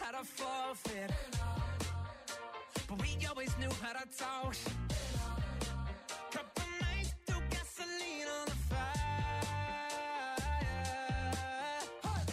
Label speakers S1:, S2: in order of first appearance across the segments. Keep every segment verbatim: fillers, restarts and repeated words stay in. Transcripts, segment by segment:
S1: how to forfeit, but we always knew how to talk. Couple nights threw gasoline on the fire.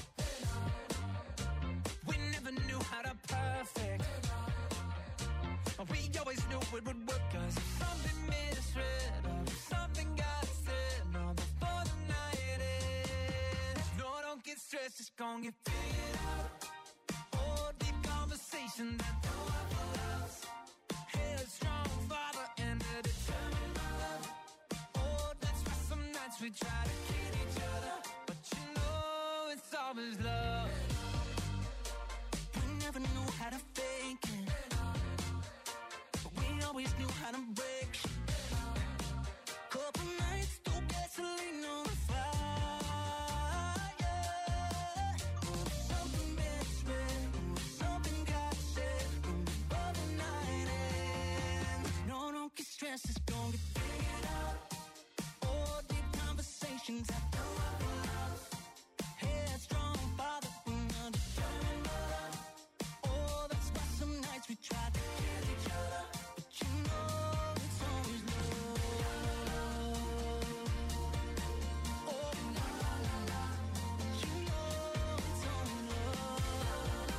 S1: We never knew how to perfect, but we always knew it would work. Cause if something misread or if something got said, no, before the night ends, no, don't get stressed, it's gonna get figured out. Oh, deep conversation that don't have a louse. Headstrong father and a determined mother. Oh, that's why some nights we try to kid each other, but you know it's always love. We never knew how to fake it, but we always knew how to break shit. Couple nights through gasoline on the fire. Oh, something misread, something got said before the night ends. No, don't get stressed, it's gonna get figured out. Oh, deep conversations I don't have enough. Headstrong father and a determined mother. Oh, that's why some nights we try to kill each other, but you know it's always love. Oh, la la la la, but you know it's always love.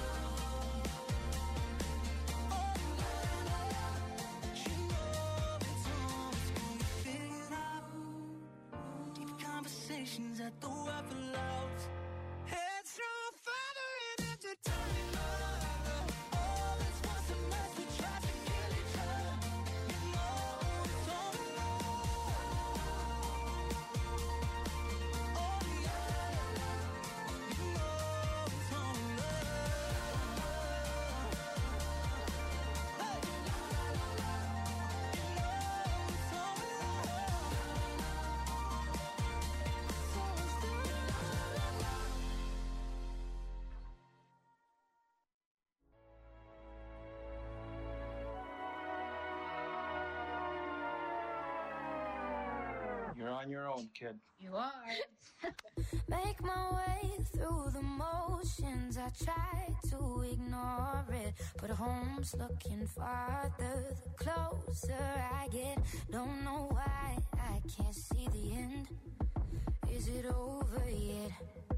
S1: Oh, la la la, but you know it's always gonna get figured out. Deep conversations at the Waffle House. Headstrong father and a determined mother. Oh, that's why some nights we try to kill each other. You know it's always love. Oh, yeah, you know it's always love. Hey, la la la la, you know it's always
S2: You're on your own, kid.
S3: You are.
S4: Make my way through the motions. I try to ignore it, but home's looking farther the closer I get. Don't know why I can't see the end. Is it over yet?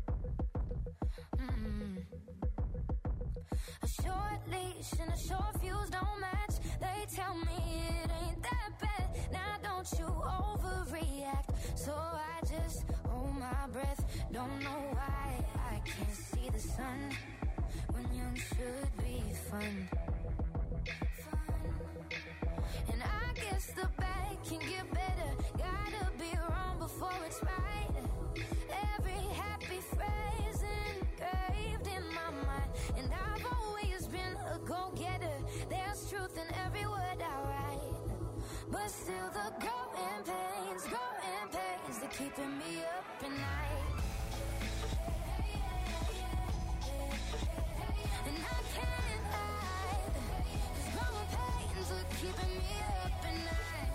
S4: Mm. A short leash and a short fuse don't match. They tell me it ain't that bad. Now don't you overreact. So I just hold my breath. Don't know why I can't see the sun when young should be fun. Fun. And I guess the bad can get better. Gotta be wrong before it's right. Every happy phrase engraved in my mind. And I've always been a go-getter. There's truth in every word I write. But still the growing pains, growing pains, they're keeping me up at night. And I can't hide, 'cause growing pains are keeping me up at night.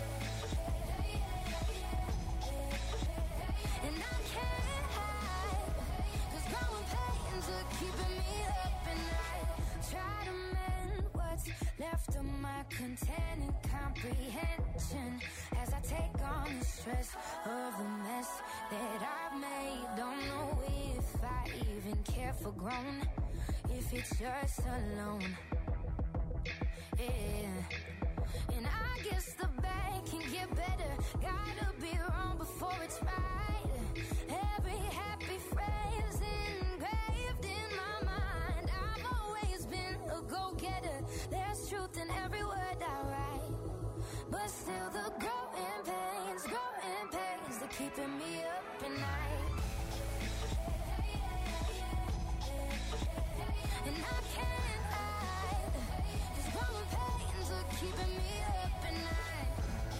S4: And I can't hide, 'cause growing pains are keeping me up at night. Try to mend what's left of my containing comprehension as I take on the stress of the mess that I've made. Don't know if I even care for grown, if it's just alone. Yeah. And I guess the bad can get better. Gotta be wrong before it's right. Every happy phrase engraved in my mind. I've always been a go-getter. There's truth in every word I write. But still the growing pains, growing pains, they're keeping me up at night. And I can't hide, 'cause growing pains are keeping me up at night.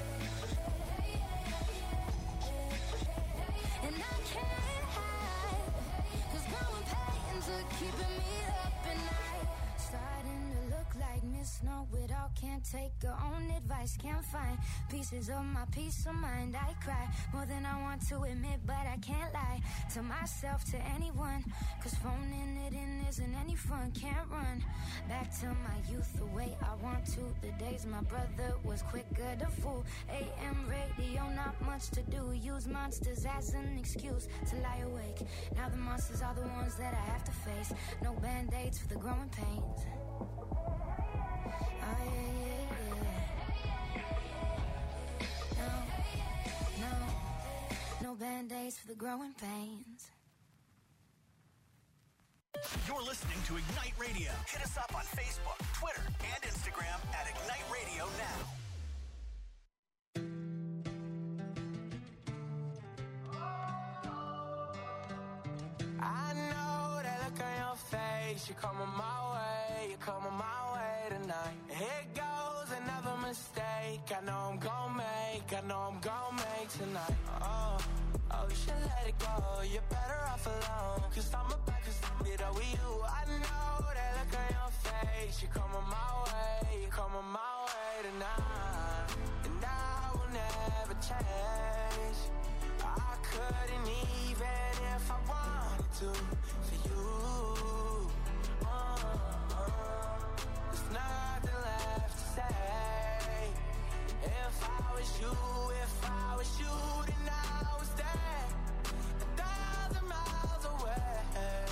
S4: And I can't hide, 'cause growing pains are keeping me up at night. Starting to look like Miss Snow without can't take your own advice. Can't find pieces of my peace of mind. I cry more than I want to admit, but I can't lie to myself, to anyone. Cause phoning it in isn't any fun. Can't run back to my youth the way I want to. The days my brother was quicker to fool. A M radio, not much to do. Use monsters as an excuse to lie awake. Now the monsters are the ones that I have to face. No band-aids for the growing pains. Oh yeah, yeah, yeah. No, no, no band-aids for the growing pains.
S2: You're listening to Ignite Radio. Hit us up on Facebook, Twitter, and Instagram at Ignite Radio Now.
S3: I know that look on your face. You're coming my way, you're coming my way tonight. Here goes another mistake. I know I'm gon' make, I know I'm gon' make tonight. Oh, oh, you should let it go. You're better off alone. Cause I'm about to stop it all with you. I know that look on your face. You're coming my way, you're coming my way tonight. And I will never change. I couldn't even if I wanted to for you. Uh, uh, there's nothing left to say. If I was you, if I was you, then I was there, a thousand miles away.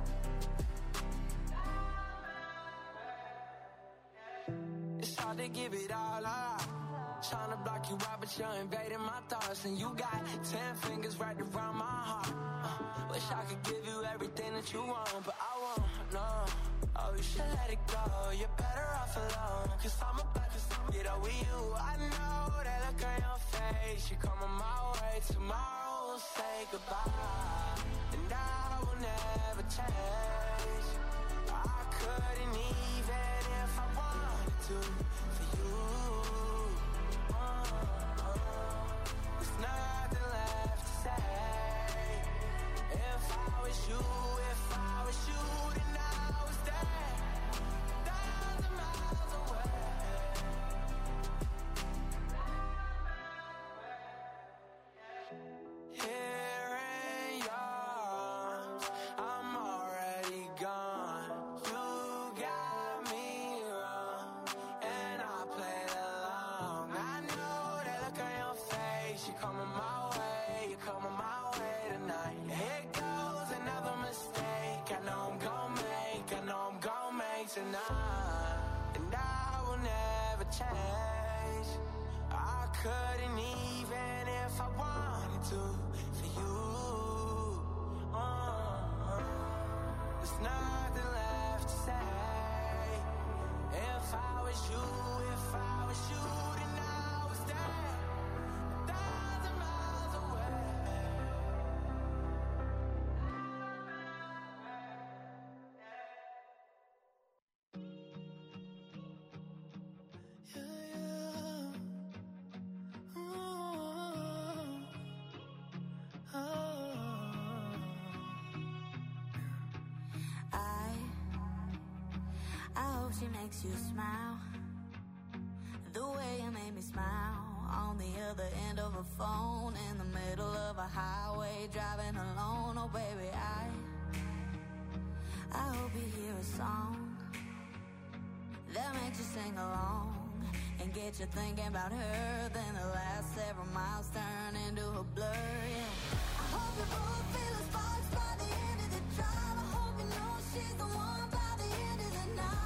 S3: It's hard to give it all up. Trying to block you out, but you're invading my thoughts. And you got ten fingers right around my heart. uh, Wish I could give you everything that you want, but I won't, no. Oh, you should let it go. You're better off alone. Cause I'm about to stop it all with you. I know that look on your face. You're coming my way. Tomorrow we'll say goodbye. And I will never change. I couldn't even if I wanted to for you. Nothing left to say. If I was you, if I was you, then I was there, a thousand miles away. Here in your arms, I'm already gone. You got me wrong, and I played along. I know that look on your face. You're coming my way, you're coming my way tonight. Here goes another mistake. I know I'm gon' make, I know I'm gon' make tonight. And I will never change. I couldn't even if I wanted to for you. Uh, there's nothing left to say. If I was you, if I was you, then I was there.
S4: She makes you smile the way you made me smile on the other end of a phone in the middle of a highway driving alone. Oh baby, I I hope you hear a song that makes you sing along and get you thinking about her. Then the last several miles turn into a blur. Yeah. I hope you both feel the sparks by the end of the drive. I hope you know she's the one by the end of the night.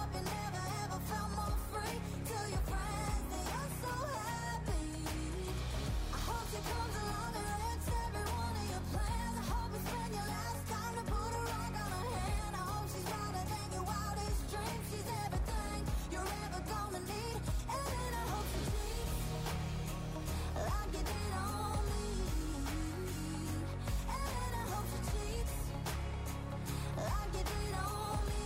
S4: Comes along and wrecks every one of your plans. I hope you spend your last time to put a rock on her hand. I hope she's wilder than your wildest dreams. She's everything you're ever gonna need. And then I hope she cheats like you did on me. And then I hope she cheats like you did on me.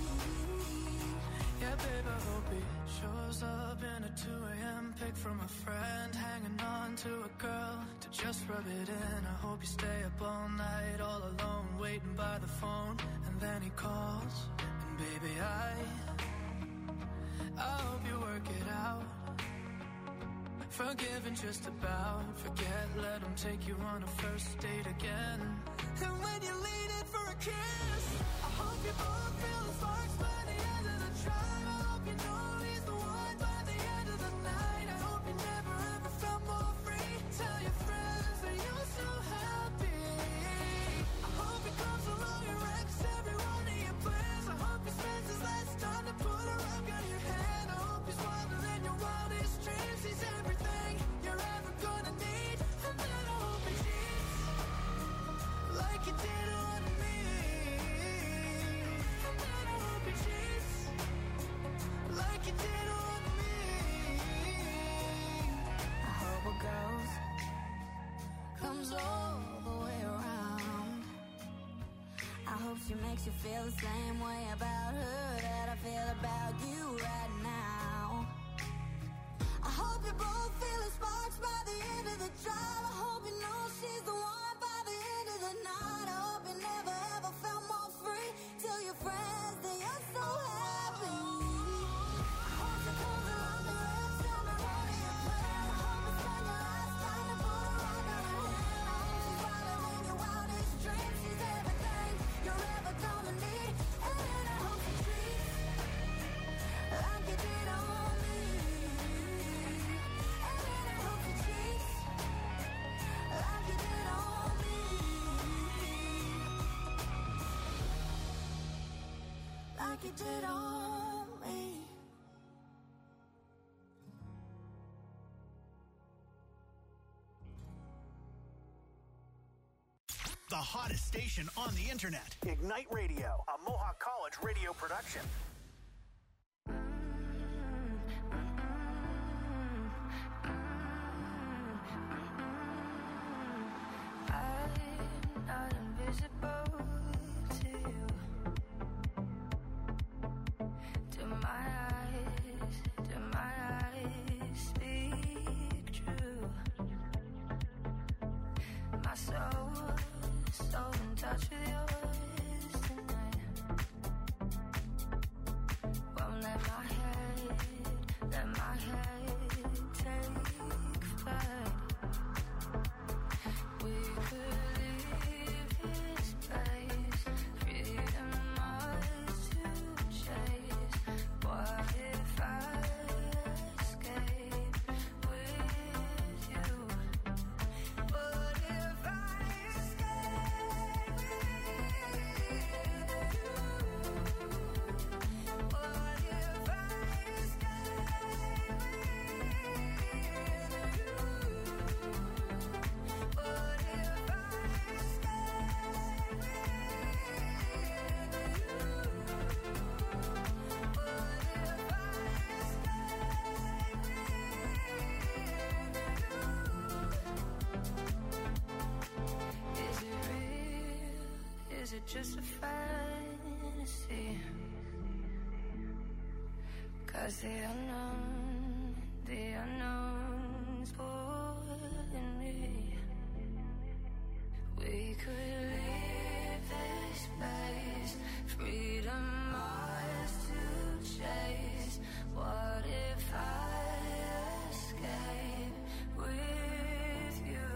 S3: Yeah, babe, I hope he shows up in a two a.m. pic from a friend, hanging on to a girl to just rub it in. I hope you stay up all night, all alone, waiting by the phone, and then he calls, and baby, I I hope you were
S1: Forgiven just about. Forget, let them take you on a first date again. And when you lean in for a kiss, I hope you both feel the sparks by the end of the drive. I hope you know he's the one by the end of the night. I hope you never ever felt more free. Tell your friends that you're so happy. I hope he comes along and wrecks every one of your plans. I hope he spends his last time to put a rock on your hand. I hope he's wilder than your wildest dreams. He's everything you're ever gonna need. And then I hope he cheats like you did on me. And then I hope he cheats like you did on me. I hope it goes, comes all the way around.
S4: I hope she makes you feel the same way about her that I feel about you right now. I hope you both feel the sparks by the end of the drive. I hope you know she's the one by the end of the night. I hope you never ever felt more free. Tell your friends that you're so happy. I hope she comes along and wrecks every one of your plans. I hope you spend your last time to put a rock on her hand. I hope she's wilder than your wildest dreams. She's everything you're ever gonna need. And then I hope she treats like you did on me. And then I hope she treats like you did on me. Like you did on me.
S2: The hottest station on the internet. Ignite Radio, a Mohawk College radio production.
S1: I'm not invisible to you. Do my eyes, do my eyes speak true? My soul, so in touch with yours tonight. Won't let my head, let my head take flight. We could leave this place, freedom ours to chase. What if I escape with you? What if I escape with you? What if I escape with you? What if I escape with you? Is it real? Is it just a fantasy? 'Cause the unknown, the unknown's pulling me. We could leave this place, freedom ours to chase. What if I escape with you?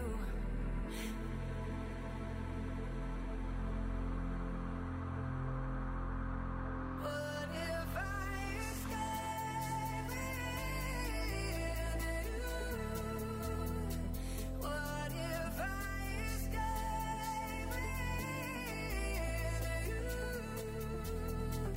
S1: What if I escape with you? What if I escape with you?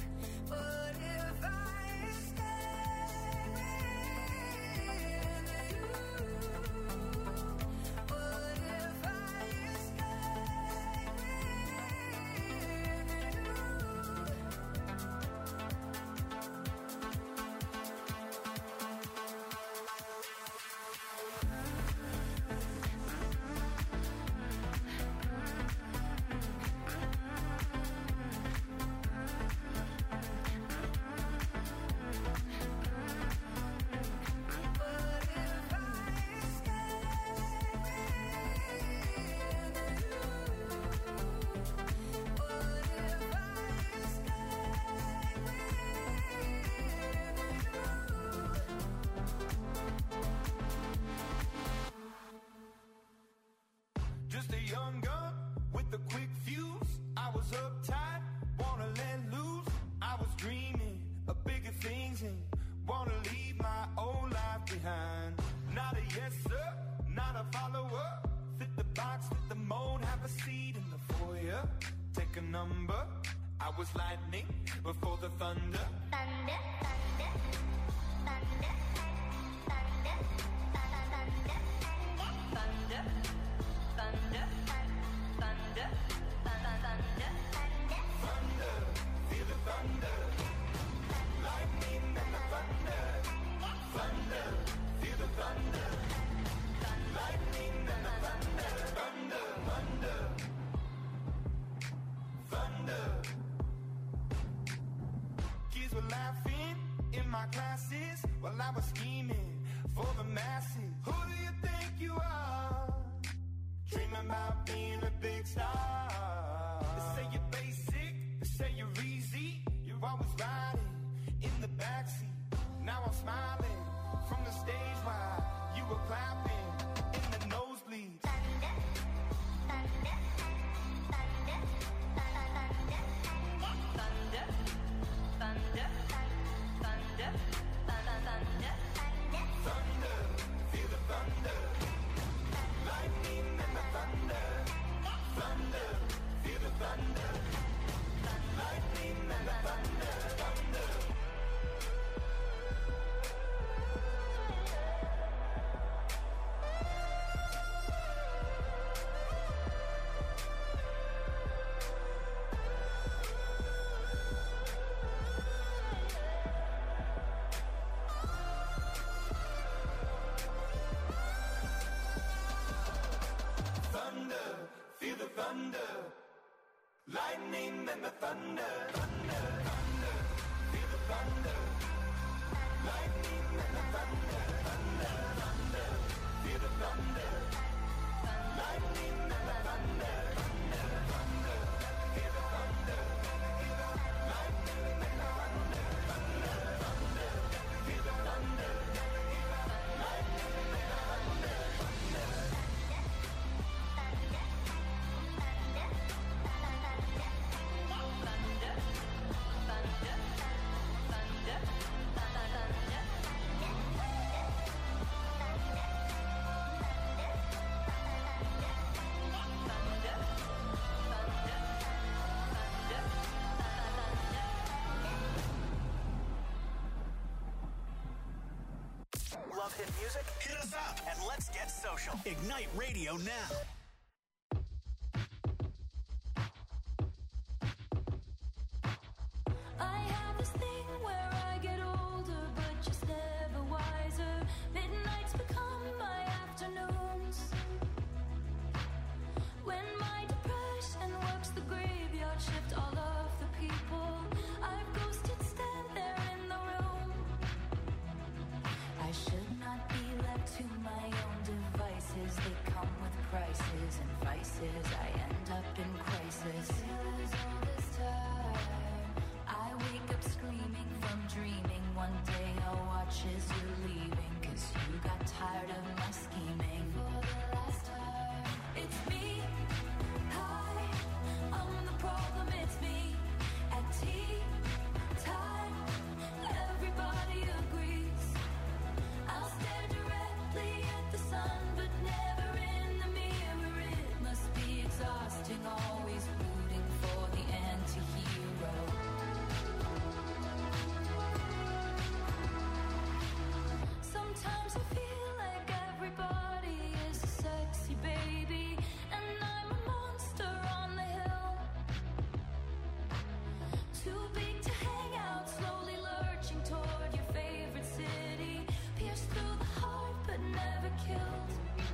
S3: number. I was lightning before the thunder.
S4: Thunder, thunder, thunder, thunder, thunder, thunder, thunder, thunder, thunder,
S3: thunder, feel the thunder, lightning and the thunder, thunder, feel the thunder, lightning and the thunder, thunder, thunder, thunder. Kids were laughing in my classes while I was scheming for the masses. Who do you think you are? Dreaming about being a big star. They say you're basic, they say you're easy. You're always riding in the backseat. Now I'm smiling from the stage while you were clapping in the nosebleeds.
S4: thunder, thunder, thunder, thunder, thunder, thunder, thunder, thunder,
S3: Thunder, feel the thunder, lightning and the thunder, thunder, feel the thunder, lightning and the thunder, thunder. Thunder, feel the thunder, lightning and the thunder, thunder, thunder, feel the thunder, lightning and the thunder, thunder, thunder, feel the thunder, lightning and the thunder, thunder, thunder, feel the thunder, lightning and the thunder, thunder, thunder, feel the thunder, lightning and the thunder, thunder.
S2: Love hit music? Hit us up and let's get social. Ignite Radio now.
S4: I have this thing where I get older, but just never wiser. Midnights become my afternoons. When my depression works the graveyard shift, all of the people I've ghosted stand there in the room. I should not be left to my own devices. They come with prices and vices. I end up in crisis. All this time, I wake up screaming from dreaming. One day I'll watch as you're leaving, 'cause you got tired of my scheming. For the last time, it's me. Hi, I'm the problem, it's me. At tea time, everybody agrees. I'll stare directly at the sun, but never in the mirror. It must be exhausting, always rooting for the anti-hero. Sometimes I feel like everybody is a sexy baby, and I'm a monster on the hill. Too big to hang out, slowly lurching toward your favorite city. Pierced through the heart, but never killed.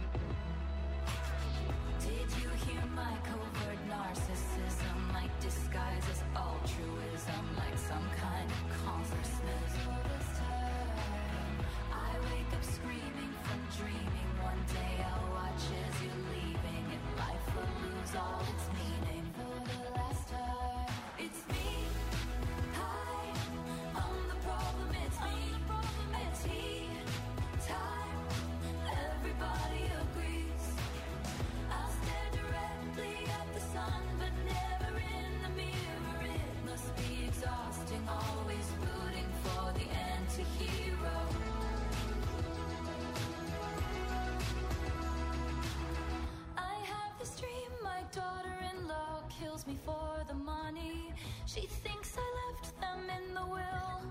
S4: Did you hear my covert narcissism? Like disguise as altruism, like some kind of consciousness. All this time, I wake up screaming from dreaming. One day I'll watch as you're leaving, and life will lose all its meaning. For the last time, it's me. Hi, I'm the problem, it's me. At tea time, everybody agrees. I'll stare directly at the sun, but never in the mirror. It must be exhausting, always rooting for the anti-hero. I have this dream, my daughter-in-law kills me for the money. She thinks I left them in the will.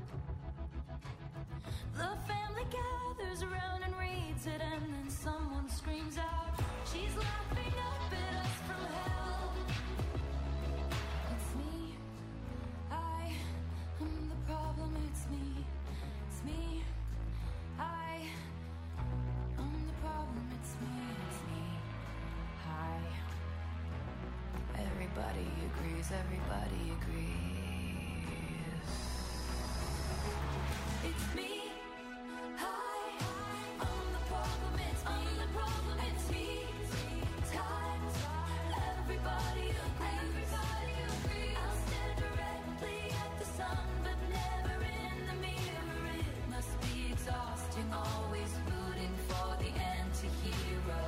S4: The family gathers around and reads it, and then someone screams out, she's laughing up at us from hell. It's me, I am the problem, it's me, it's me, I am the problem, it's me, it's me, I. Everybody agrees, everybody agrees. It's me. Always rooting for the anti-hero.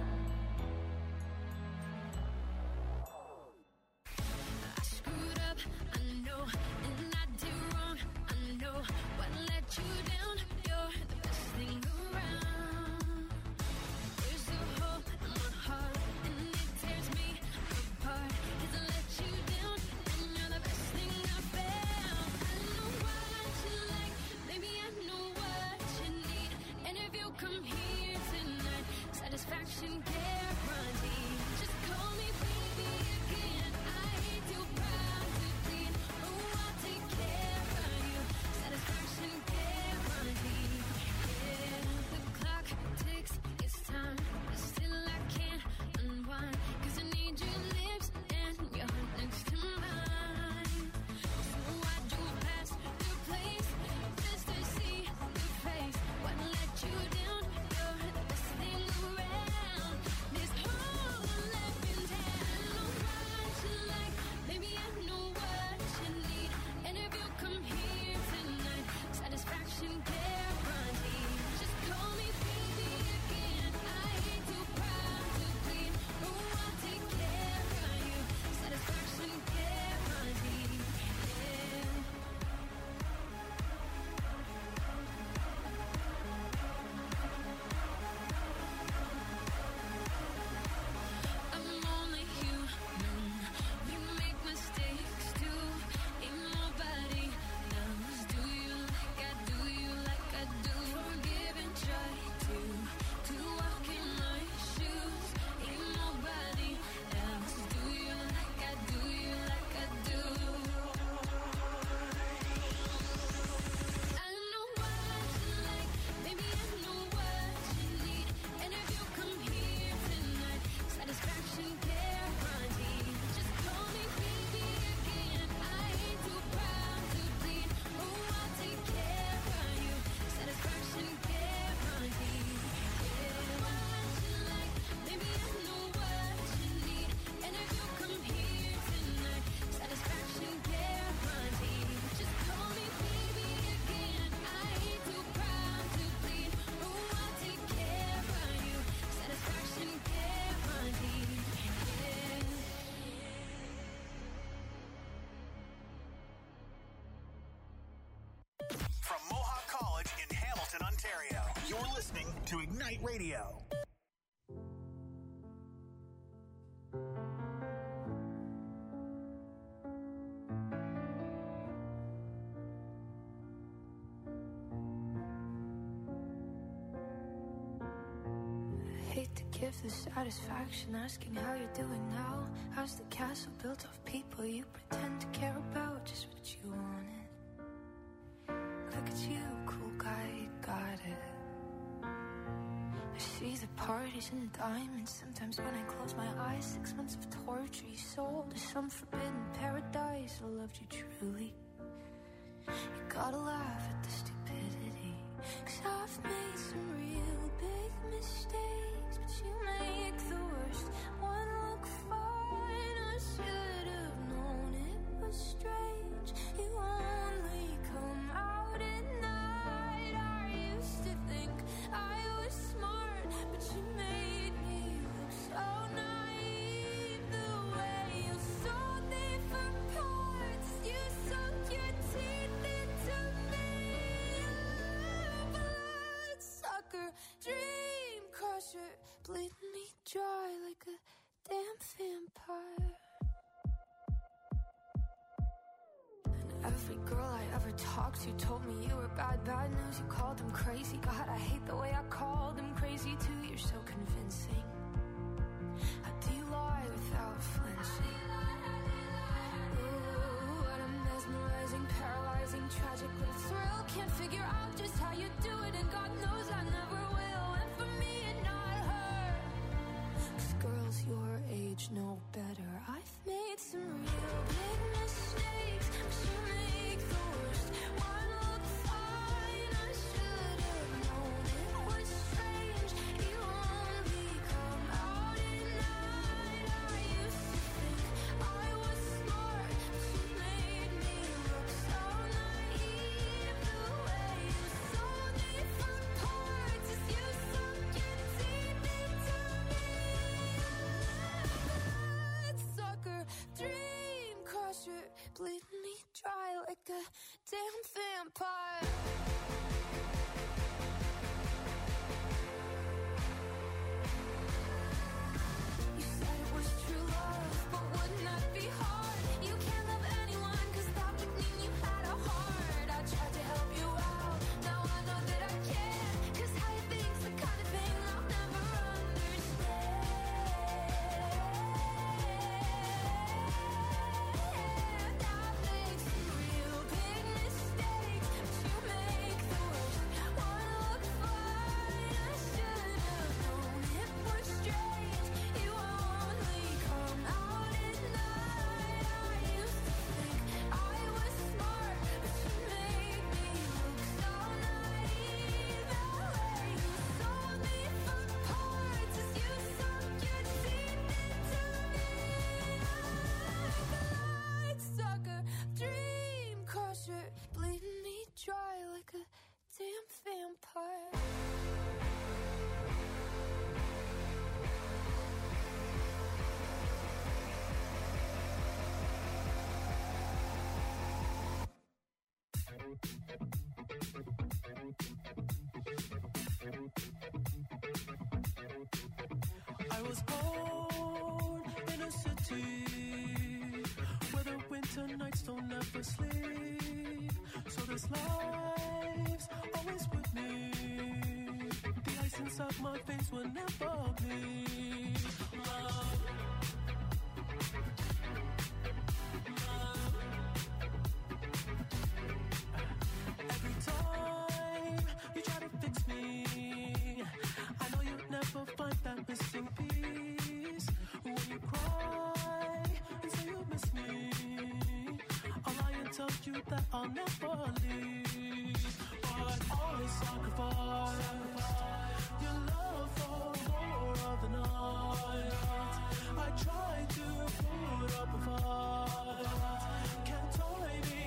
S4: I screwed up, I know, and I did wrong, I know. What let you down? You're the best thing around. There's a hole in my heart, and it tears me apart. 'Cause I let you down, and you're the best thing I found. I know what you like, maybe I know what you need. And if you come here tonight, satisfaction guaranteed. Just call me baby again. I ain't too proud to plead. Oh, I'll take care of you. Satisfaction guaranteed. Yeah, the clock ticks, it's time, but still I can't unwind. 'Cause I need your lips and your heart next to mine. So I drove past your place just to see your face. What let you down? You're the best thing around. This hole left in town. I know what you like, maybe I know what you need. And if you come here tonight, satisfaction guaranteed. Just call me baby again. I ain't too proud to plead. Oh, I'll take care of you. Satisfaction guaranteed. Yeah. I'm only human. We make mistakes too. Ain't nobody knows. Do you like I do? You like I do? Forgive and try to to walk in my shoes. Ain't nobody else. Do you like I do? You like I do? I know what you like, baby I know what you need. And if you come here tonight, satisfaction guaranteed. Just call me baby again. I ain't too proud to plead. Oh, I'll take care of you. Satisfaction guaranteed. Yeah, what you like, baby I know what you need. And if you come here tonight, satisfaction guaranteed. Just call me baby again. I ain't too proud to plead. Oh, I'll take care of you. Satisfaction guaranteed. Yeah.
S2: From Mohawk College in Hamilton, Ontario, you're listening to Ignite Radio.
S4: I hate to give the satisfaction asking how you're doing now. How's the castle built of people you pretend to care about? Just what you wanted. Look at you, cool guy, you got it. I see the parties and the diamonds. Sometimes when I close my eyes, six months of torture you sold to some forbidden paradise. I loved you truly. You gotta laugh at the stupidity, 'cause I've made some real big mistakes, but you make the worst one look fine. I should have known it was strange. You only come out at night. I used to think I was smart, but you made me look so naive. The way you sold me for parts, you sunk your teeth into me. Blood Every girl I ever talked to told me you were bad, bad news. You called them crazy. God, I hate the way I called them crazy too. You're so convincing. How do you lie without flinching? Ooh, what a mesmerizing, paralyzing, tragic little thrill. Can't figure out just how you do it, and God knows I never will. And for me and not her, 'cause girls your age know better. I've made some real big mistakes, but you make the worst one look fine. I should have known it was strange. You only come out at night. I used to think I was smart, but you made me look so naive. The way you sold me for parts as you sunk your teeth into me. Sucker, dream crusher, bleed me dry like a damn vampire. You said it was true love, but wouldn't that be hard? You can't love anyone, 'cause that would mean you had a heart. I tried to help you out, now I know that I can't, 'cause how you think's the kind of thing I'll never understand. I've made some real big mistakes, but you make the worst one look fine. I should have known it was strange. You only come out at night. I used to think I was smart, but you made me look so naive. The way you sold me for parts as you sunk your teeth into me. Light sucker, dream crusher, bleeding me dry like a damn vampire.
S1: I was born in a city where the winter nights don't ever sleep. So this life's always with me. The ice inside my veins will never bleed. Love. Love. Every time you try to fix me, I know you'll never find that missing piece. When you cry and say you miss me, I'll lie and tell you that I'll never leave. But always sacrifice your love for more of the night. I try to put up a fight, can't tie me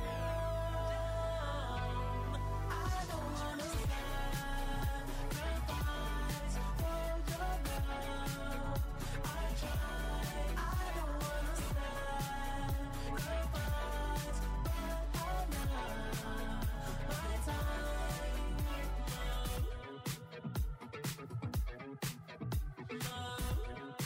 S1: down. I don't wanna sacrifice for your love. I try, I don't wanna sacrifice, but I'm not my time. Love,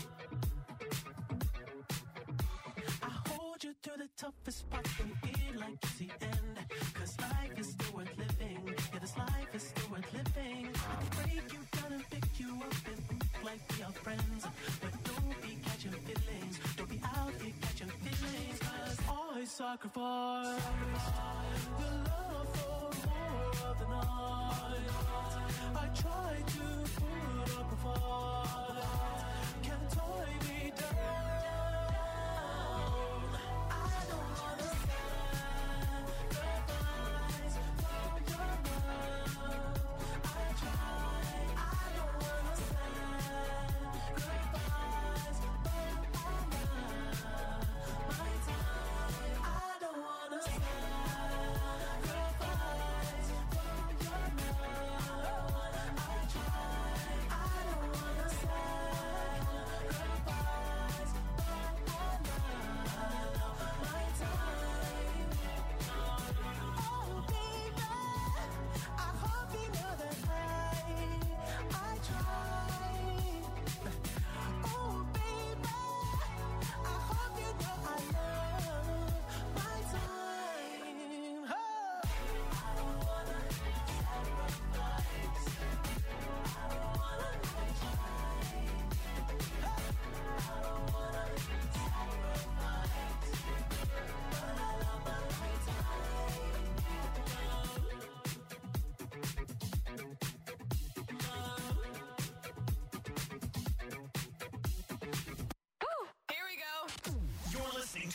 S1: love. I hold you through the toughest parts and feel like it's the end. 'Cause life is still worth living. Yeah, this life is still worth living. I can break you down and pick you up and like we are friends. But don't be catching feelings. Don't be out here catching feelings. 'Cause I sacrifice your love for more of the night. I try to put up a fight, can't tie me down. I don't wanna sacrifice for your love. I try, I don't wanna sacrifice, but I'm not my time. I don't wanna sacrifice.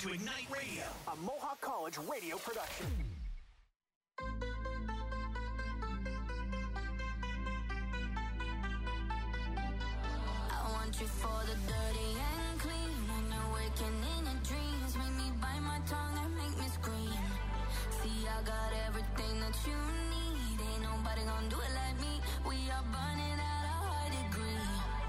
S2: to Ignite Radio, a Mohawk College radio production.
S4: I want you for the dirty and clean. When you're waking in your dreams, make me bite my tongue and make me scream. See, I got everything that you need. Ain't nobody gonna do it like me. We are burning at a high degree.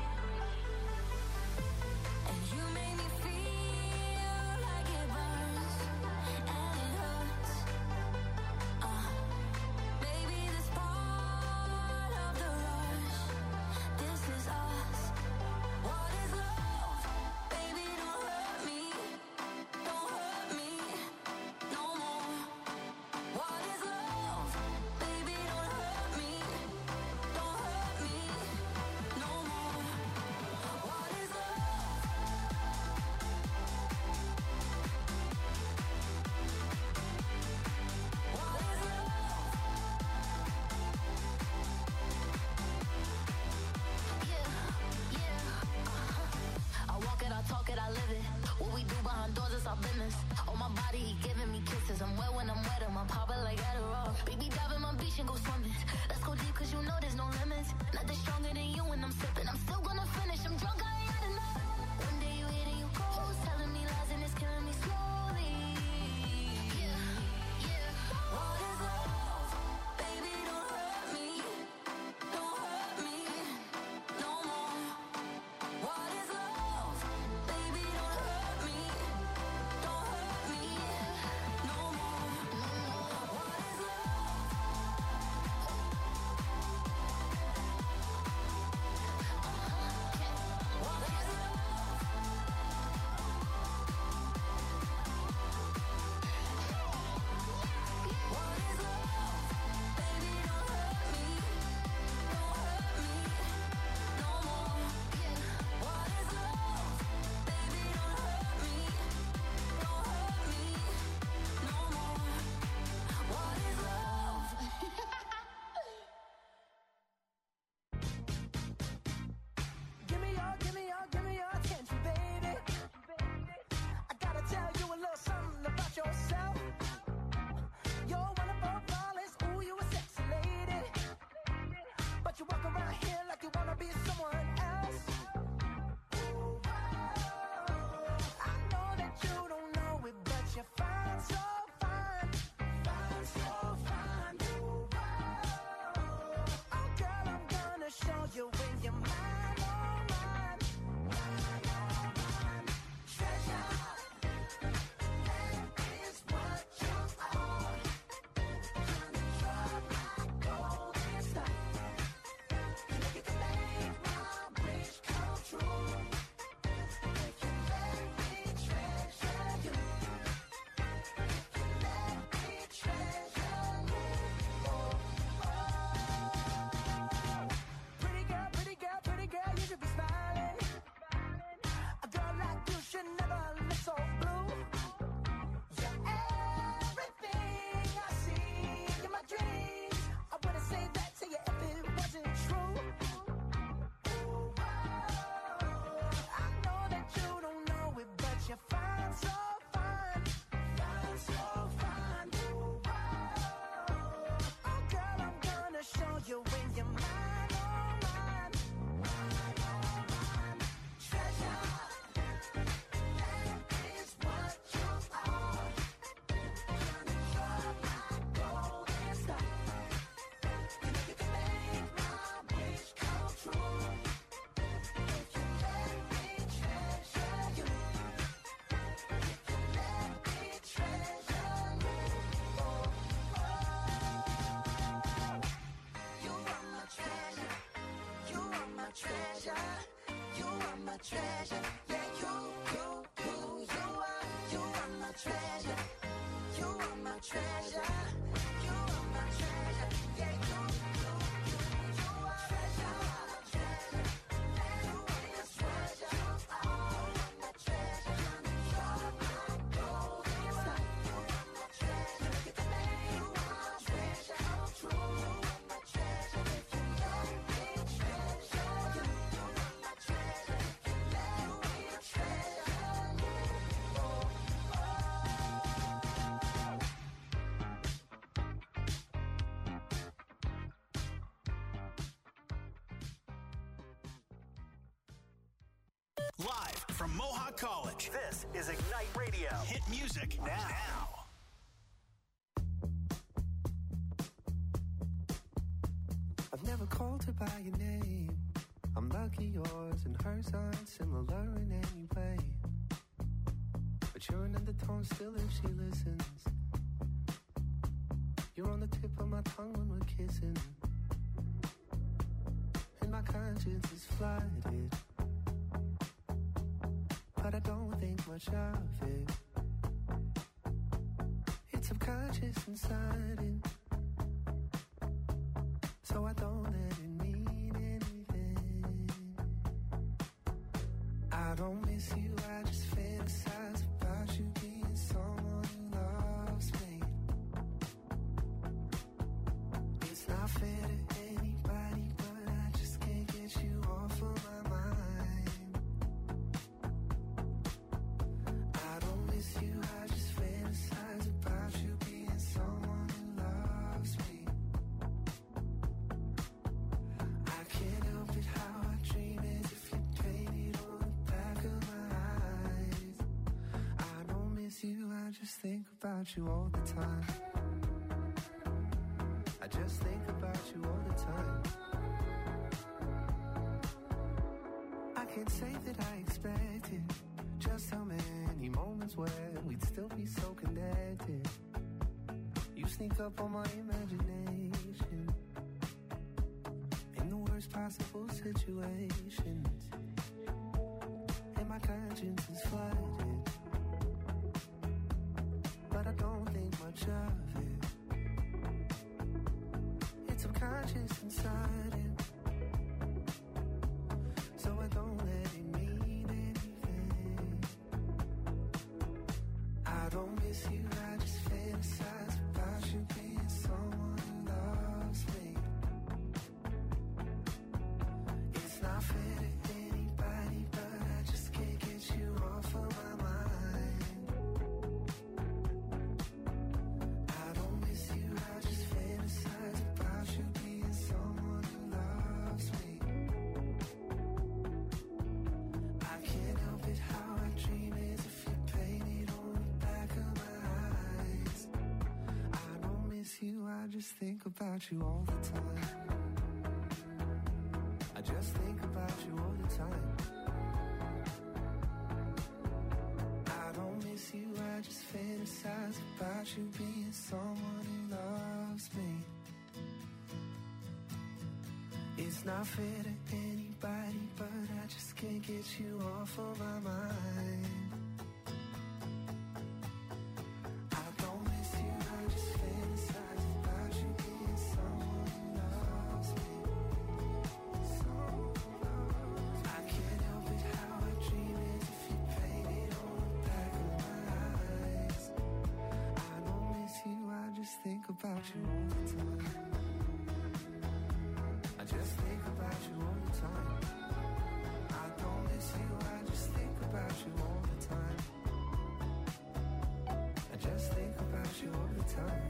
S4: And you make me feel like it burns and it hurts. Uh, baby, this part of the rush. This is us. What is love? Baby, don't hurt me. Don't hurt me no more. What is love? Baby, don't hurt me. Don't hurt me no more. What is love? What is love? Yeah, yeah, uh-huh. I walk it, I talk it, I live it. What we do behind doors is our business. On my body, he giving me kisses. I'm wet when I'm wet, I'm popping like Adderall. Baby, dive in my beach and go swimming. Let's go deep, cause you know there's no limits. Nothing stronger than you when I'm sipping. I'm still gonna finish, I'm drunk, I ain't had enough. One day you hit and you close, telling me lies and it's killing me slowly. Yeah, yeah. What is love? Baby, don't hurt me. Don't hurt me no more. What is love? Baby, don't hurt me. Don't hurt me no more. What is love? What is love? What is love? Baby, don't hurt me. Don't hurt me no more. What is love? Baby, don't hurt me. Don't hurt me no more. What is love?
S3: Give me your, give me your, give me your attention, baby. I gotta tell you a little something about yourself. You're wonderful, flawless, ooh, you a sexy lady. But you walk around here like you wanna be someone else. Ooh, I know that you don't know it, but you're fine, so fine. Fine, so fine. Ooh, oh, girl, I'm gonna show you when you're mine, oh, mine. Mine, oh, mine. Treasure, that is what you are. Honey, you're my golden star. And if you can make my wish come true, if you let me treasure you, if you let me treasure you, oh, oh. Pretty girl, pretty girl, pretty girl, you should be smiling. A girl like you should never look so blue. You're everything I see in my dreams. I wouldn't say that to you if it wasn't true. Ooh, I know that you don't know it, but you're fine, so fine. Fine, so fine. Ooh, oh, girl, I'm gonna show you when you're mine, oh, mine. Mine, oh, mine. Treasure, that is what you are. Honey, you're my golden star. And if you can make my wish come true, if you let me treasure you, if you let me treasure you, oh, oh. You are my treasure. You are my treasure. You are my treasure. Yeah, you, you, you, you are. You are my treasure. You are my treasure. You are my treasure. Yeah, you, you, you, you are. Treasure, treasure. You are my treasure. You are my treasure. You're my golden star. You are my treasure. If you can make my treasure come true, you are my treasure. If you let me treasure you, you are my treasure. If you let me treasure you, oh, oh.
S2: Live from Mohawk College, this is Ignite Radio. Hit music now. now.
S5: I've never called her by your name. I'm lucky yours and hers aren't similar in any way. But you're an undertone still if she listens. You're on the tip of my tongue when we're kissing. And my conscience is flooded. But I don't think much of it. It's subconscious and sudden. So I don't let it mean anything. I don't miss you, I just fantasize about you being someone who loves me. It's not fair to anybody, but I just can't get you off of my mind. I don't miss you, I just fantasize about you being someone who loves me. I can't help it how I dream as if you painted on the back of my eyes. I don't miss you, I just think about you all the time. I just think about you all the time. I can't say that I expected just how many moments where we'd still be so connected. You sneak up on my imagination in the worst possible situations. And my conscience is flooded. But I don't think much of it. It's subconscious and sudden. So I don't let it mean anything. I don't miss you, I just fantasize about you being someone who loves me. It's not fair to anybody, but I just can't get you off of my mind. I don't miss you, I just fantasize about you being someone who loves me. I can't help it how I dream as if you painted on the back of my eyes. I don't miss you, I just think about you all the time. I just think about you all the time. I don't miss you, I just fantasize about you being someone who loves me. It's not fair to anybody, but I just can't get you off of my mind. I don't miss you, I just fantasize about you being someone who loves me. Someone who loves me. I can't help it how I dream as if you painted on the back of my eyes. I don't miss you, I just think about you all the time. I just think about you all the time. I don't miss you, I just think about you all the time. I just think about you all the time.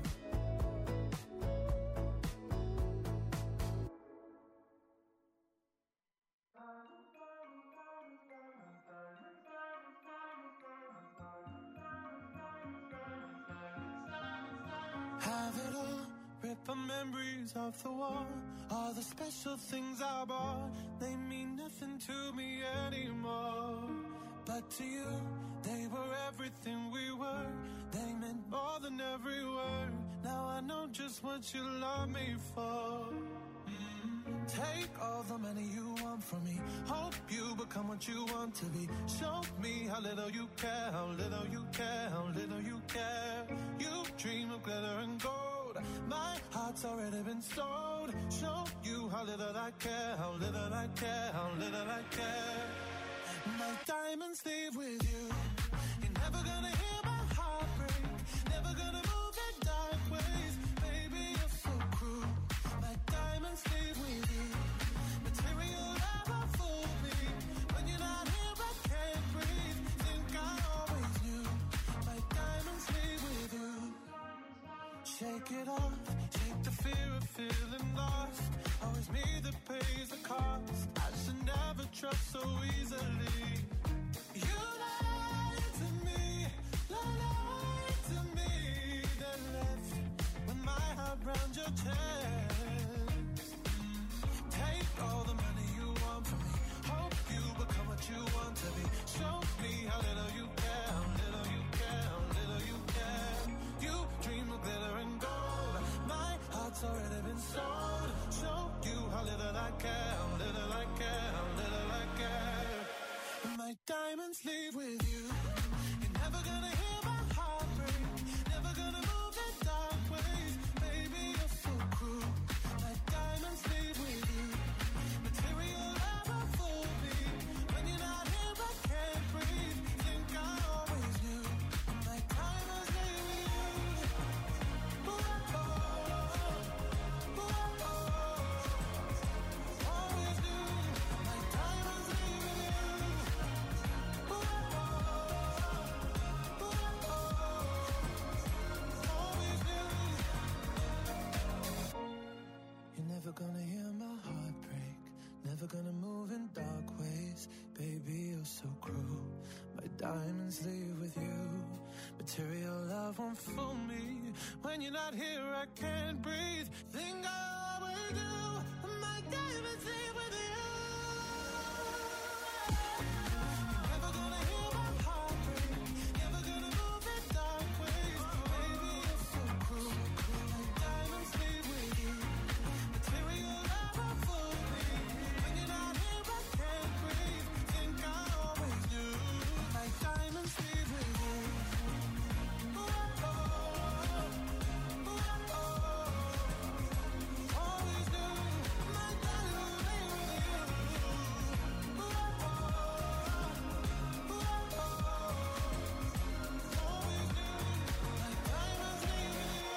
S6: Have it all, rip the memories of the war. All the special things I bought, they mean nothing to me anymore. But to you, they were everything we were. They meant more than every word. Now I know just what you love me for. Mm. Take all the money you want from me. Hope you become what you want to be. Show me how little you care, how little you care, how little you care. You dream of glitter and gold. My heart's already been sold. Show you how little I care, how little I care, how little I care. My diamonds leave with you. You're never gonna hear my heart break. Never gonna move in dark ways. Baby, you're so cruel. My diamonds leave with you. Material never fooled me. When you're not here, I can't breathe. Think I always knew. My diamonds leave with you. Shake it it off. Shake the fear of feeling lost. Always me that pays the cost. I should never trust so easily. You lied to me, lied to me. Then left with my heart round your chest. Take all the money you want from me. Hope you become what you want to be. Show me how little you care, how little you care, how little you care. You dream of glitter and gold. My heart's already been sold. Show you how little I care, how little I care, how little I care. And my diamonds leave with you. You're never gonna hear my heart break. Never gonna move in dark ways. Baby, you're so cruel. My diamonds leave with you. Material never fool me. When you're not here, I can't breathe. Think I always knew. My diamonds leave with you. Ooh, oh, ooh, oh, always knew. My diamonds leave with you. Ooh, oh, ooh, oh, always knew. You're never gonna hear my heart break. Never gonna move in dark ways. Baby, you're so cruel. My diamonds leave with you. Material love won't fool me. When you're not here, I can't breathe. Think I always do. My diamonds leave with you. You're never gonna hear my heart break. Never gonna move in dark ways. Baby, you're so cruel. My diamonds leave with you. Material love won't fool me. When you're not here, I can't breathe. Think I always knew. My diamonds leave with you. Ooh, oh, ooh, oh, always knew. My diamonds leave with you. Ooh, oh, ooh, oh, always knew. My diamonds leave with you.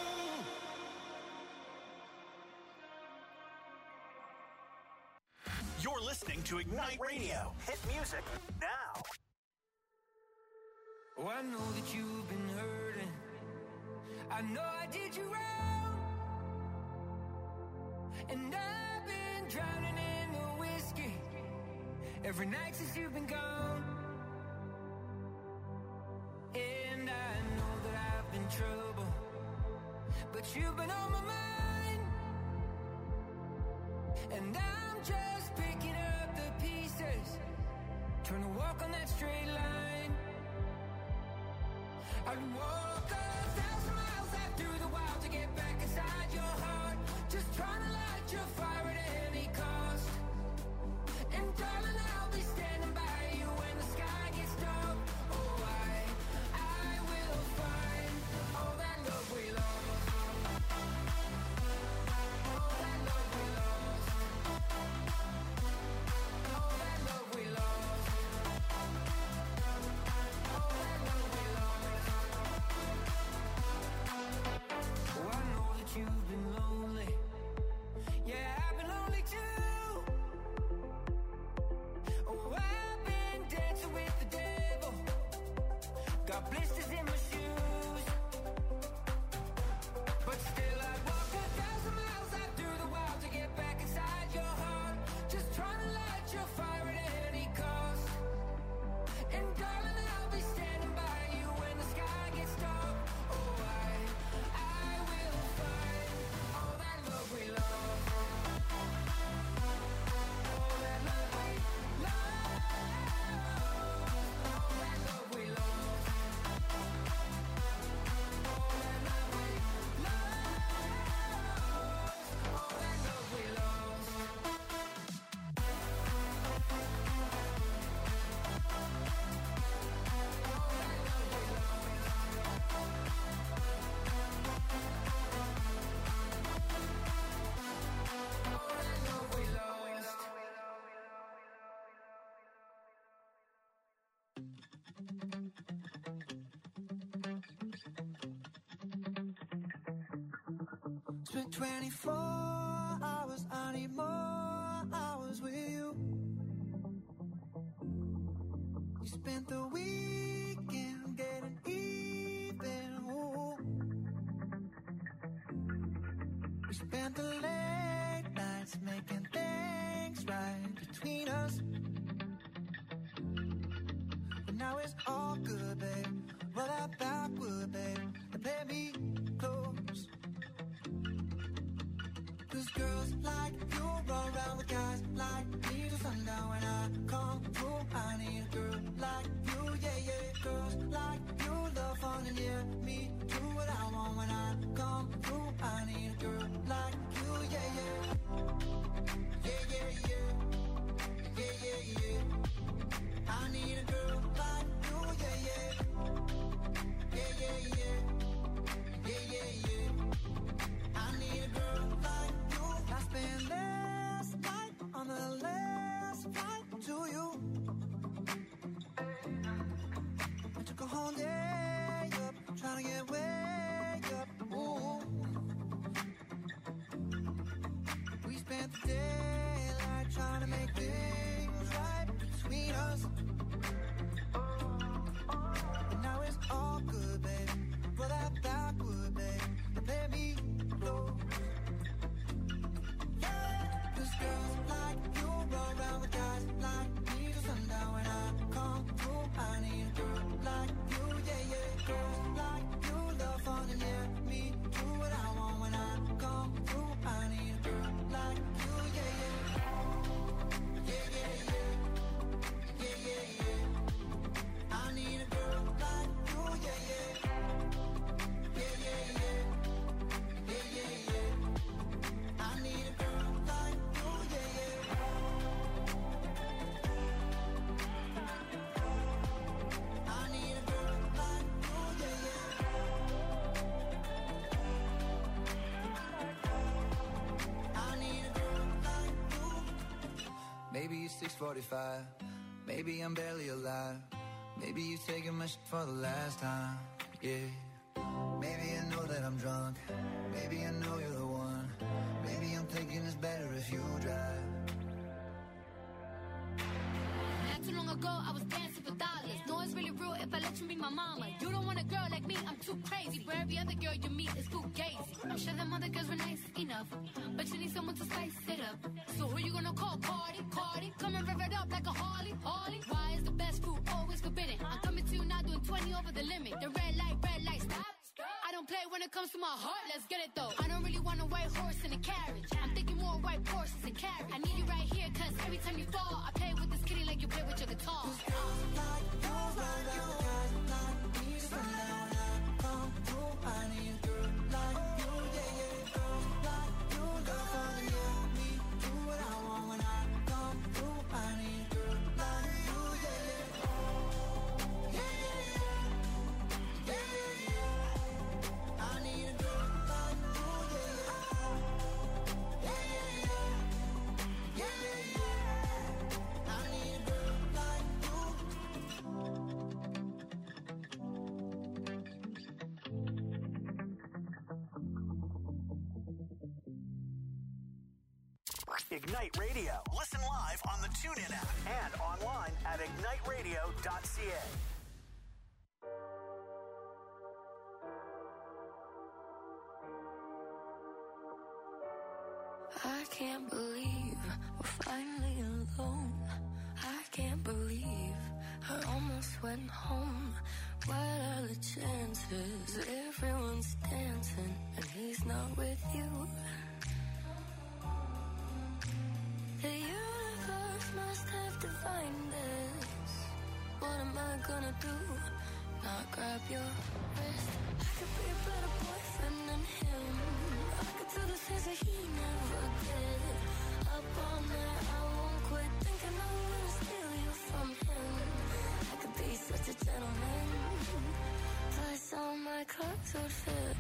S2: You're listening to Ignite Radio. Hit music now.
S1: Oh, I know that you've been hurting. I know I did you wrong. And I've been drowning in the whiskey every night since you've been gone. And I know that I've been trouble, but you've been on my mind. And I'm just picking up the pieces, trying to walk on that straight line. I'd walk a thousand miles out through the wild to get back inside your heart. Just trying to light your fire at any cost. And darling, I'll be standing by you when the sky gets dark. Oh, I, I will find all that love we lost. All that love we lost. All that love we lost. All that love we lost. Oh, I know that you've been lonely. Yeah, I've been lonely too. Oh, I've been dancing with the devil. Got blisters in my shoes. But still I'd walk a thousand miles out through the wild to get back inside your heart. Just trying to light your fire at any cost. And darling, I'll be standing by you when the sky gets dark. Oh, I, I will find all that love we lost. All that love we lost. All that love we lost. All that love we lost. All that love we lost. All that love we lost.
S5: Spent twenty-four hours, I need more hours with you. You spent the weekend getting even. Ooh.
S7: We spent the late nights making things right between us. But now it's all good, babe. Roll that backward, babe, and play me close. Cause girls like you run around with guys like me till sundown. When I come through, I need a girl like you, yeah, yeah. Girls like you love fun and yeah, me do what I want. When I come through, I need a girl like you, yeah, yeah. Yeah, yeah, yeah. Yeah, yeah, yeah. I need a girl like you, yeah, yeah. Yeah, yeah, yeah. Yeah, yeah, yeah. I need a girl like you. I spent last night on the last flight to you. I took a whole day up, trying to get way up. Ooh. We spent the daylight trying to make things right between us. And now it's all good, baby. Roll that backward, babe, and play me close. Yeah, cause girls like you run around with guys like me till sundown. When I come through, I need a girl like you, yeah, yeah. Girls like you love fun and yeah, me do what I want. When I come through, I need a girl like you, yeah, yeah. Yeah, yeah, yeah. Yeah, yeah, yeah. I need a girl like you, yeah, yeah. Yeah, yeah, yeah. Yeah, yeah, yeah. I need a girl like you, yeah, yeah. I need a girl like you, yeah, yeah. I need a girl like you.
S5: Maybe it's six forty-five. Maybe I'm barely alive. Maybe you're taking my shit for the last time. Yeah. Maybe I know that I'm drunk. Maybe I know you're the one. Maybe I'm thinking it's better if you drive.
S8: Not too long ago, I was dancing for dollars. No, it's really real if I let you be my mama. You don't want a girl like me, I'm too crazy. Where every other girl you meet is fugazi. I'm sure them other girls were nice enough, but you need someone to spice it up. So who you gonna call? Cardi, Cardi. Come and rev it up like a Harley, Harley. Why is the best food always forbidden? I'm coming to you now doing twenty over the limit. The red light, red light, stop. I don't play when it comes to my heart, let's get it though. I don't really want a white horse in a carriage. I'm thinking more white horses and carriage. I need you right here, cause every time you fall, I play with this kitty like you play with your guitar.
S7: Cause girls like you run around with guys like me till sundown. When I come through, I need a girl like you, yeah, yeah. Girls like you love fun and yeah, me do what I want. When I come through, I need a girl like you, yeah, yeah. Yeah, yeah, yeah. Yeah, yeah, yeah. I need a girl like you, yeah, yeah. Yeah, yeah, yeah. Yeah, yeah, yeah. I need a girl like you.
S2: Ignite Radio. Listen live on the TuneIn app and online at ignite radio dot c a.
S4: I can't believe we're finally alone. I can't believe I almost went home. What are the chances? Everyone's dancing and he's not with you. The universe must have defined this. What am I gonna do? Not grab your wrist. I could be a better boyfriend than him. I could do the things that he never did. Up all night, I won't quit thinking I'm gonna steal you from him. I could be such a gentleman. Plus all my clothes would fit.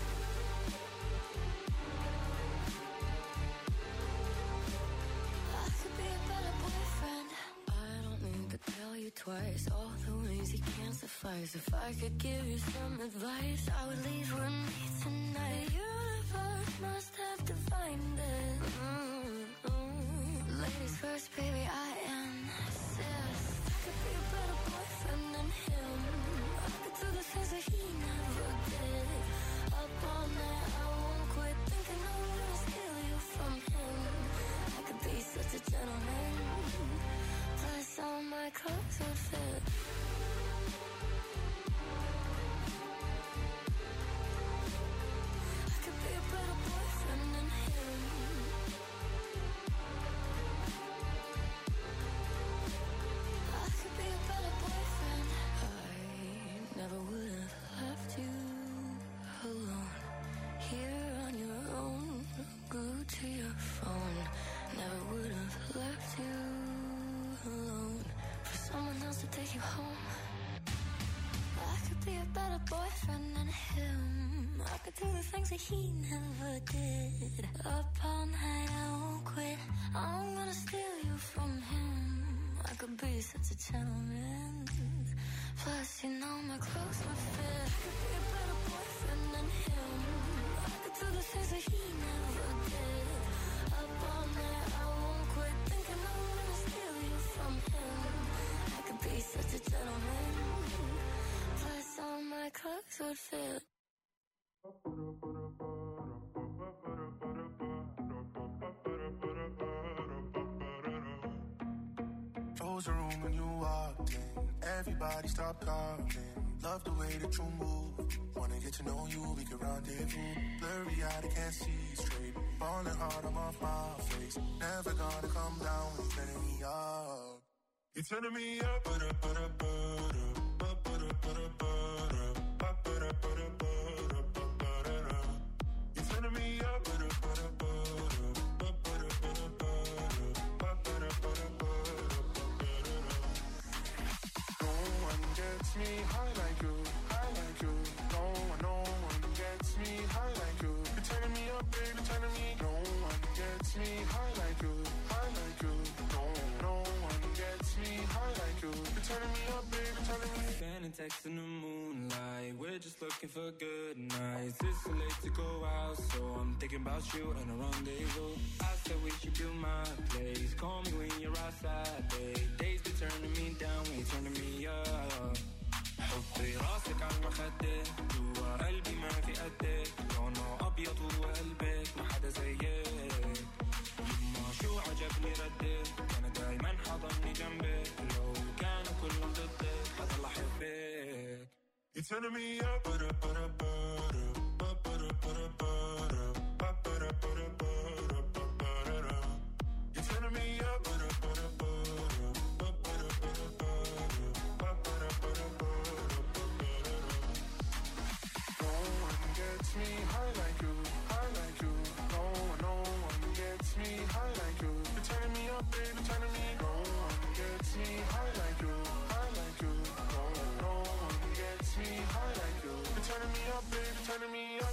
S4: I could be a better boyfriend. I don't need to tell you twice all the ways you can't suffice. If I could give you some advice, I would leave with me tonight. The universe must have defined it. Mm-hmm. Ladies first, baby, I insist. I could be a better boyfriend than him. I could do the things that he never did. Up all night, I won't quit thinking I'm could do the things that he never did. Up all night, I won't quit. I'm gonna steal you from him. I could be such a gentleman. Plus, you know my clothes would fit. I could be a better boyfriend than him. I could do the things that he never did. Up all night, I won't quit. Thinking I'm gonna steal you from him. I could be such a gentleman. Plus, all my clothes would fit.
S6: Close the room when you walked in. Everybody stop talking. Love the way that you move. Wanna get to know you, we can rendezvous. Blurry eyed, I can't see straight. Falling hard, I'm off my face. Never gonna come down when you're turning me up. You're turning me up, but up, but up, but up, but up, but up, but up, but up, but up, but up. You're turning me up, but up, but up, but up, but up, but up, but up, but up, but up. No one gets me high like you, high like you. No one, no one gets me high like you. You're turning me up, baby, turning me. No one gets me high like you, high like you. No, no one gets me high like you. You're turning me up, baby, turning me.
S9: Sending texts in the moonlight. We're just looking for good nights. It's so late to go out, so I'm thinking about you and a rendezvous. I said we should do my place. Call me when you're outside, babe. Days be turning me down when you're turning me up. حطي راسك على المخدة جوا قلبي ما في قدك لونه أبيض وقلبك ما حدا زيك يما شو عجبني ردك أنا دايما حضني جنبك لو كانوا كلهم ضدك حضل أحبك.
S6: You're turning me up, but up, but up, but up, but up, but up, but up, but up, but up, but up, but up. You're turning me up, but up, but up, but up, but up, but up, but up, but up, but up, but up. No one gets me high like you, high like you. No one, no one gets me high like you. You're turning me up, baby, turning me. No one gets me high like you, high like you. No, no one gets me high like you. You're turning me up, baby, turning me up.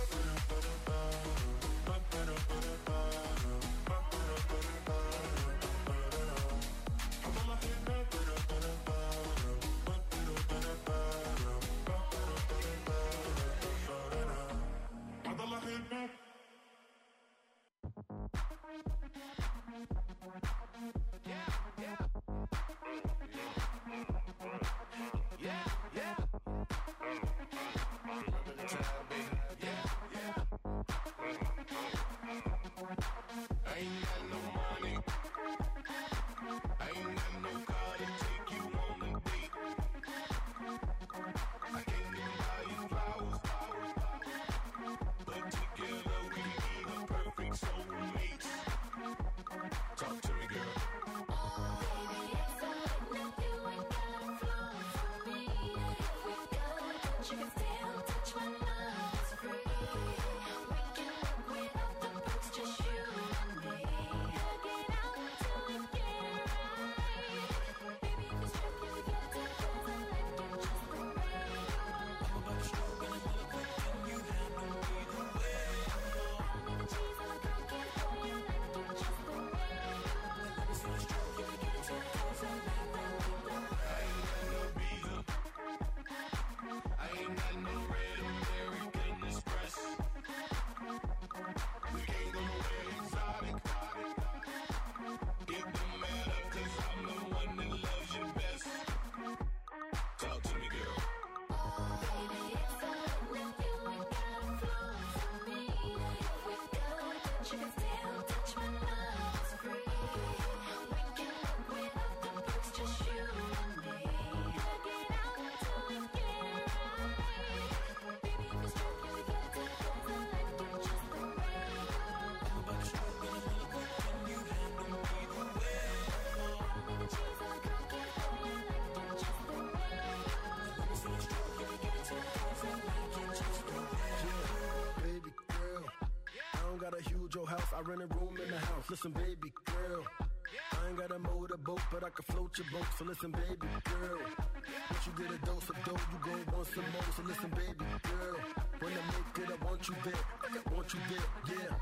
S10: Got a huge old house, I rent a room in the house. Listen, baby girl, I ain't got a motorboat, but I can float your boat. So listen, baby girl, once you get a dose of dough, you gon' want some more. So listen, baby girl, when I make it, I want you there. I want you there, yeah.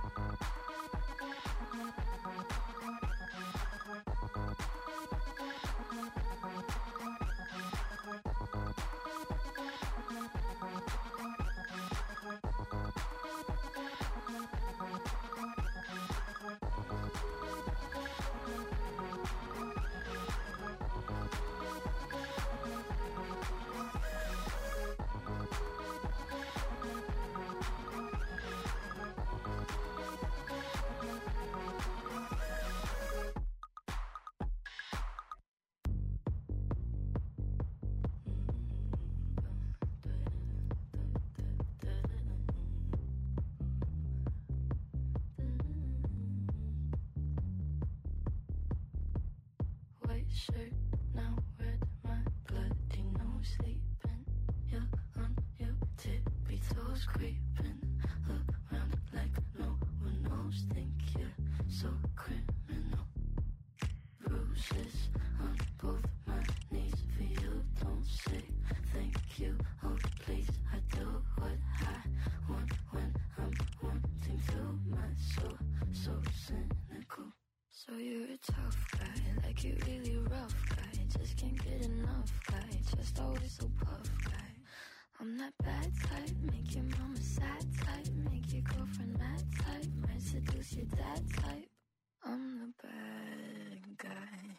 S11: Shirt now red, my bloody nose sleeping. You're on your tippy toes, creeping around like no one knows. Think you're so criminal. Bruises on both my knees for you. Don't say thank you. Oh please, I do what I want when I'm wanting to. My soul so cynical. So you're a tough guy, like you really rough guy. Just can't get enough guy, just always so puff guy. I'm that bad type, make your mama sad type, make your girlfriend mad type, might seduce your dad type. I'm the bad guy.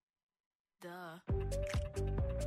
S11: Duh.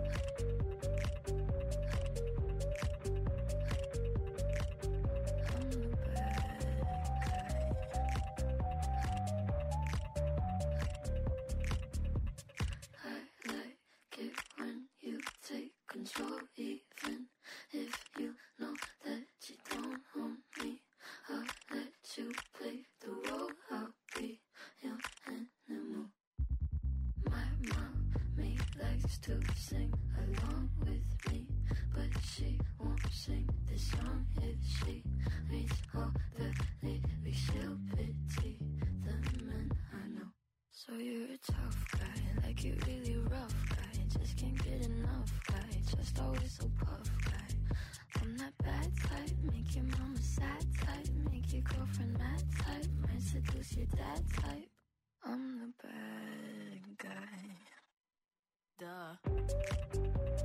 S11: Control, even if you know that you don't own me. I'll let you play the role. I'll be your animal. My mommy likes to sing along with me, but she won't sing this song if she reads all the lyrics. She'll pity the men I know. So you're a tough guy, like you really rough guy. Just can't get enough guy, just always so puff guy. I'm that bad type, make your mama sad type, make your girlfriend mad type, might seduce your dad type. I'm the bad guy. Duh.